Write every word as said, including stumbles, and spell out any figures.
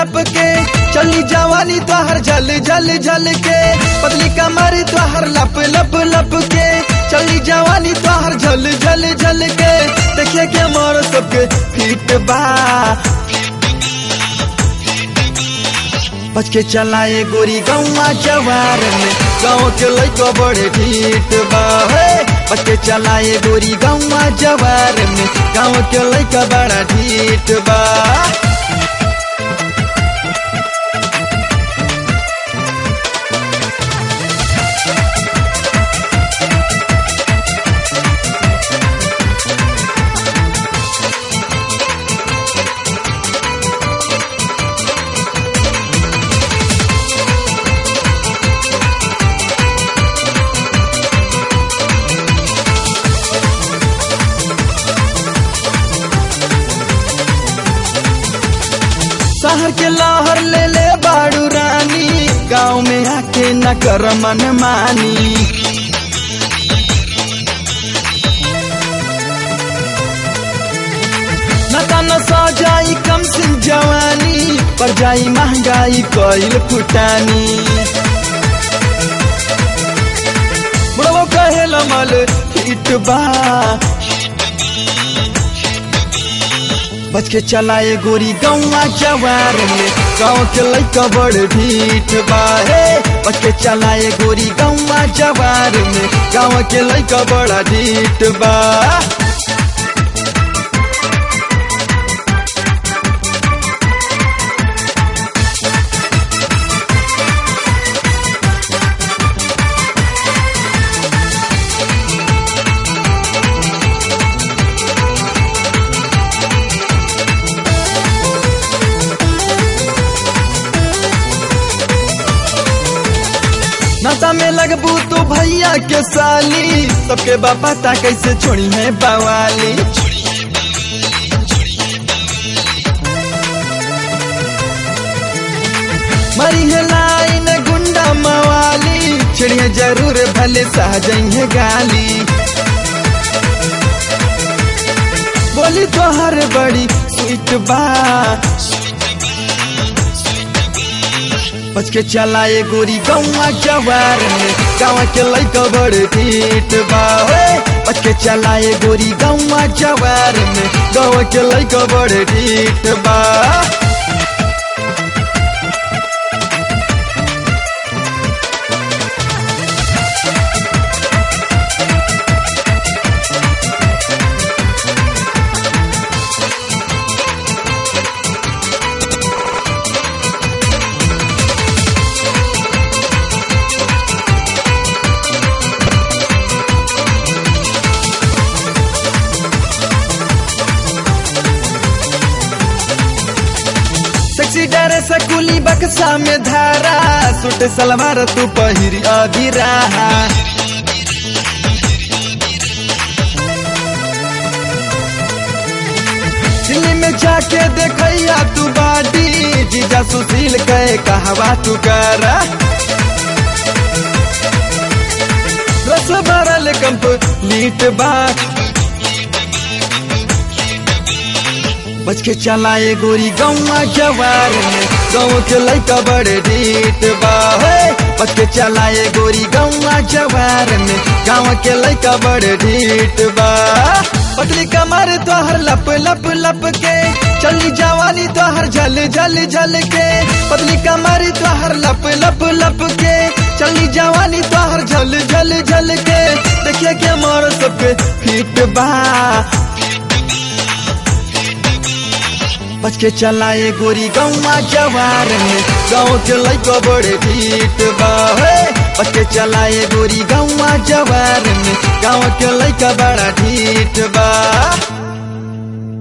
लप के चली जवानी तोहर झल झल झल के पतली कमर तोहर लप लप लप के चली जवानी तोहर झल झल झल के देखिए के मोर सबके फिट बा बच के चलाए गोरी गौवा जवार में गाँव के लइका बड़े ढीठ बा हे बच के चलाए गोरी गौवा जवार में गाँव के लइका बड़ा ढीठ बा। शहर के लहर ले ले बाड़ू रानी गाँव में आके न कर मन मानी न न सो जाई कम सिंह जवानी पर जाई महंगाई कोइल फुटानी बुढ़ो कहे लमल हिट बा बच के चलाए गोरी गौवा जवार में गाँव के लइका बड़ ढीठ बा हे बच के चलाए गोरी गौवा जवार में गाँव के लइका बड़ा ढीठ बा। नाता में लगबू तो भैया के साली सबके बापा ता कैसे छोड़ी है बवाली मरी है लाइन गुंडा मवाली चिड़िया जरूर भले सहजई है गाली बोली तो हर बड़ी स्वीट बा बच के चलाए गोरी गौवा जवार में गाँव के लइका बड़ ढीठ बा हे बच के चलाए गोरी गौवा जवार में गाँव के लइका बड़ ढीठ बा। सेक्सी डरे सकुली बक्सा में धारा सूट सलवार तू पहिरी अभी रहा दिल्ली में जाके देखैया तू बाडी जीजा सुशील कहे कहवा तू करा रस भरल कंप्लीट बा बच के चलाए गोरी गौवा जवार में गाँव के लइका बड़े ढीठ बा हे बच के चलाए गोरी गौवा जवार में गाँव के लइका बड़े ढीठ बा। पतली कमर तोहर लप लप लप के चली जवानी तोहर झल झल झल के पतली कमर तोहर लप लप लप के चली जवानी तोहर झल झल झल के देखिए के मोर सबके फिट बा बच के चलाए गोरी गौवा जवार में गाँव के लइका बड़े ढीठ बा हे बच के चलाए गोरी गौवा जवार में गाँव के लइका बड़ा ढीठ बा।